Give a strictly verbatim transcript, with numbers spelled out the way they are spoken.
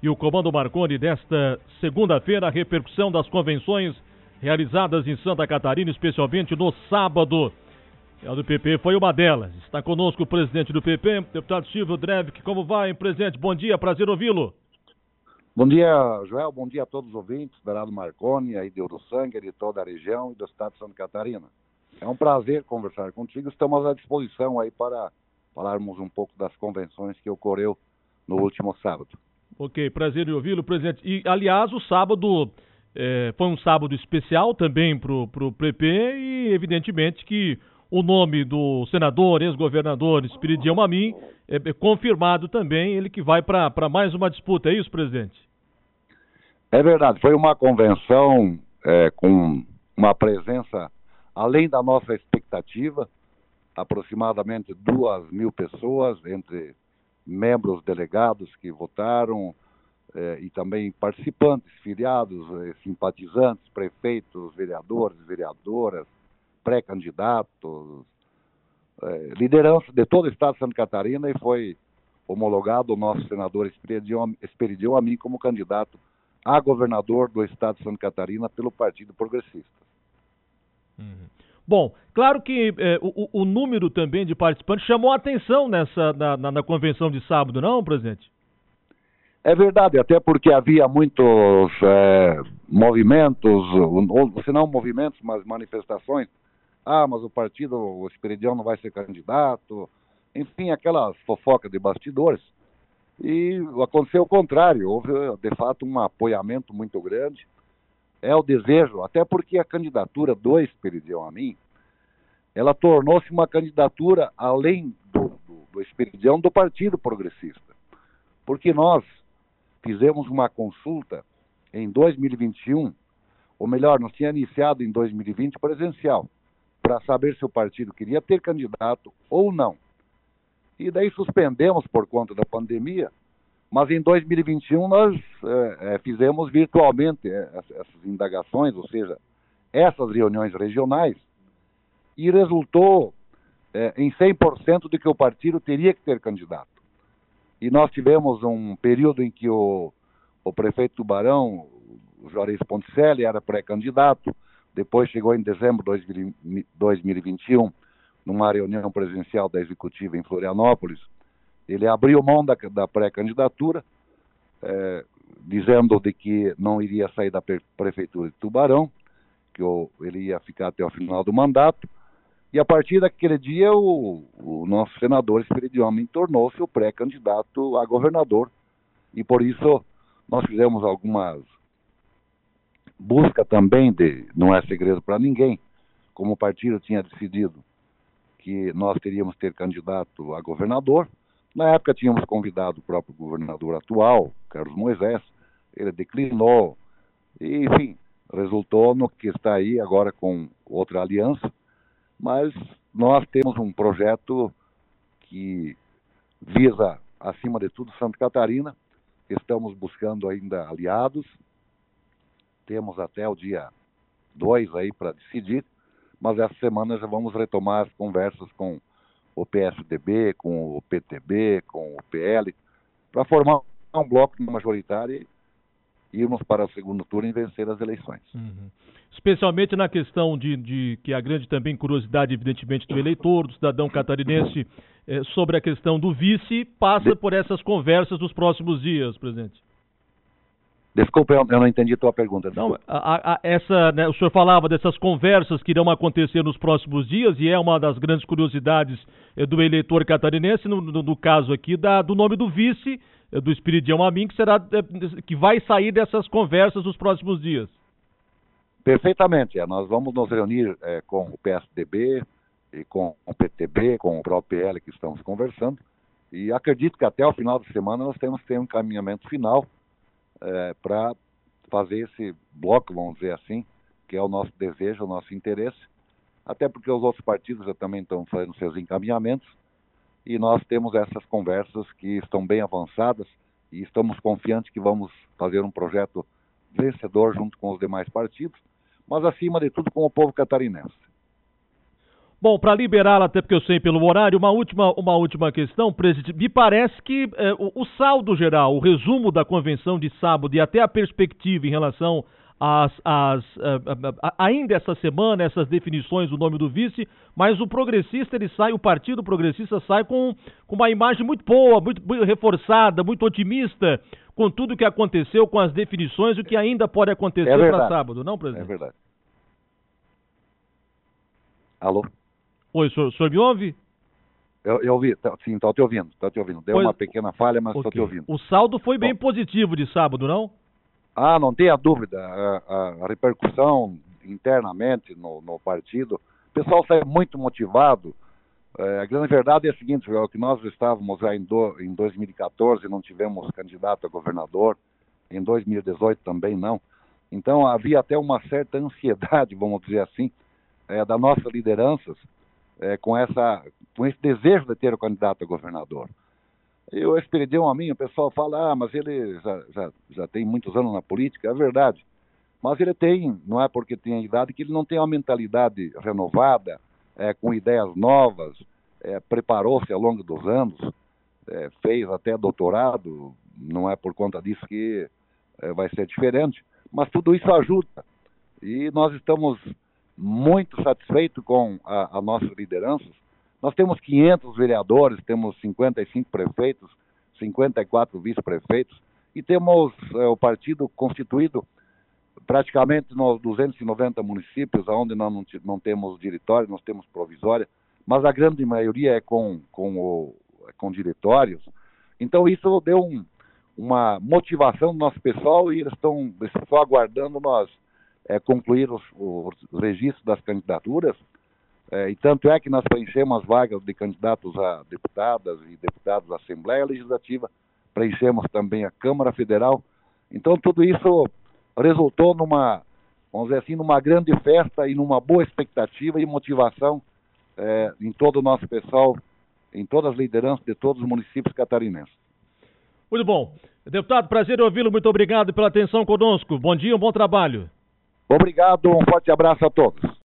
e o Comando Marconi desta segunda-feira, a repercussão das convenções realizadas em Santa Catarina, especialmente no sábado. A do P P foi uma delas. Está conosco o presidente do P P, deputado Silvio Drevik. Como vai, presidente? Bom dia, prazer ouvi-lo. Bom dia, Joel. Bom dia a todos os ouvintes da Rádio Marconi, aí de Uruçanga, de toda a região e do estado de Santa Catarina. É um prazer conversar contigo. Estamos à disposição aí para falarmos um pouco das convenções que ocorreu no último sábado. Ok, prazer em ouvi-lo, presidente. E, aliás, o sábado é, foi um sábado especial também para o P P e, evidentemente, que o nome do senador, ex-governador Espiridião Amin é, é confirmado também, ele que vai para mais uma disputa. É isso, presidente? É verdade. Foi uma convenção é, com uma presença além da nossa expectativa, aproximadamente duas mil pessoas, entre membros delegados que votaram eh, e também participantes, filiados, eh, simpatizantes, prefeitos, vereadores, vereadoras, pré-candidatos, eh, liderança de todo o estado de Santa Catarina, e foi homologado o nosso senador Espiridião Amin como candidato a governador do estado de Santa Catarina pelo Partido Progressista. Uhum. Bom, claro que eh, o, o número também de participantes chamou a atenção nessa, na, na, na convenção de sábado, não, presidente? É verdade, até porque havia muitos é, movimentos, ou se não movimentos, mas manifestações. Ah, mas o partido, o Espiridião não vai ser candidato, enfim, aquelas fofocas de bastidores. E aconteceu o contrário, houve de fato um apoiamento muito grande. É o desejo, até porque a candidatura do Espiridião Amin, ela tornou-se uma candidatura além do, do, do Espiridião do Partido Progressista. Porque nós fizemos uma consulta em dois mil e vinte e um, ou melhor, nós tínhamos iniciado em dois mil e vinte presencial, para saber se o partido queria ter candidato ou não. E daí suspendemos por conta da pandemia, mas em dois mil e vinte e um nós é, é, fizemos virtualmente é, essas indagações, ou seja, essas reuniões regionais, e resultou é, em cem por cento de que o partido teria que ter candidato. E nós tivemos um período em que o, o prefeito Tubarão, o Juarez Ponticelli, era pré-candidato, depois chegou em dezembro de dois mil e vinte e um, numa reunião presencial da executiva em Florianópolis, ele abriu mão da, da pré-candidatura, é, dizendo de que não iria sair da prefeitura de Tubarão, que o, ele ia ficar até o final do mandato, e a partir daquele dia o, o nosso senador Espiridião Amin tornou-se o pré-candidato a governador, e por isso nós fizemos algumas busca também, de, não é segredo para ninguém, como o partido tinha decidido que nós teríamos que ter candidato a governador. Na época tínhamos convidado o próprio governador atual, Carlos Moisés, ele declinou, e, enfim, resultou no que está aí agora com outra aliança, mas nós temos um projeto que visa, acima de tudo, Santa Catarina, estamos buscando ainda aliados, temos até o dia dois aí para decidir, mas essa semana já vamos retomar as conversas com o P S D B, com o P T B, com o P L, para formar um bloco majoritário e irmos para o segundo turno e vencer as eleições. Uhum. Especialmente na questão de, de que a grande também curiosidade, evidentemente, do eleitor, do cidadão catarinense, é, sobre a questão do vice, passa de... por essas conversas dos próximos dias, presidente. Desculpa, eu não entendi a tua pergunta. Não, a, a, essa, né, o senhor falava dessas conversas que irão acontecer nos próximos dias e é uma das grandes curiosidades é, do eleitor catarinense, no, no, no caso aqui, da, do nome do vice, é, do Espiridião Amin, que, será, é, que vai sair dessas conversas nos próximos dias. Perfeitamente. É, nós vamos nos reunir é, com o P S D B, e com o P T B, com o próprio P L que estamos conversando, e acredito que até o final de semana nós temos que ter um encaminhamento final É, para fazer esse bloco, vamos dizer assim, que é o nosso desejo, o nosso interesse, até porque os outros partidos já também estão fazendo seus encaminhamentos, e nós temos essas conversas que estão bem avançadas, e estamos confiantes que vamos fazer um projeto vencedor junto com os demais partidos, mas acima de tudo com o povo catarinense. Bom, para liberá-la, até porque eu sei pelo horário, uma última, uma última questão, presidente. Me parece que eh, o, o saldo geral, o resumo da convenção de sábado e até a perspectiva em relação às, às, a, a, a, ainda essa semana, essas definições do nome do vice, mas o progressista, ele sai, o Partido Progressista sai com, com uma imagem muito boa, muito, muito reforçada, muito otimista, com tudo o que aconteceu, com as definições, o que ainda pode acontecer é para sábado, não, presidente? É verdade. Alô? Oi, o senhor, o senhor me ouve? Eu, eu ouvi, tá, sim, estou te ouvindo, estou te ouvindo. Deu Pois, uma pequena falha, mas estou okay. te ouvindo. O saldo foi bem Bom, positivo de sábado, não? Ah, não tenha dúvida. A, a, a repercussão internamente no, no partido, o pessoal sai muito motivado. É, a grande verdade é a seguinte, é que nós estávamos já em, do, em dois mil e quatorze, não tivemos candidato a governador, em dois mil e dezoito também não. Então havia até uma certa ansiedade, vamos dizer assim, é, das nossas lideranças, É, com, essa, com esse desejo de ter o candidato a governador. E o Esperidião a mim, o pessoal fala, ah, mas ele já, já, já tem muitos anos na política, é verdade. Mas ele tem, não é porque tem a idade, que ele não tem uma mentalidade renovada, é, com ideias novas, é, preparou-se ao longo dos anos, é, fez até doutorado, não é por conta disso que é, vai ser diferente, mas tudo isso ajuda. E nós estamos muito satisfeito com a, a nossa liderança. Nós temos quinhentos vereadores, temos cinquenta e cinco prefeitos, cinquenta e quatro vice-prefeitos e temos é, o partido constituído praticamente nos duzentos e noventa municípios, onde nós não, não temos diretório, nós temos provisória, mas a grande maioria é com, com, o, é com diretórios. Então isso deu um, uma motivação do nosso pessoal e eles estão só aguardando nós É, concluir os, os registros das candidaturas, é, e tanto é que nós preenchemos as vagas de candidatos a deputadas e deputados da Assembleia Legislativa, preenchemos também a Câmara Federal. Então tudo isso resultou numa, vamos dizer assim, numa grande festa e numa boa expectativa e motivação é, em todo o nosso pessoal, em todas as lideranças de todos os municípios catarinenses. Muito bom. Deputado, prazer em ouvi-lo, muito obrigado pela atenção conosco. Bom dia, um bom trabalho. Obrigado, um forte abraço a todos.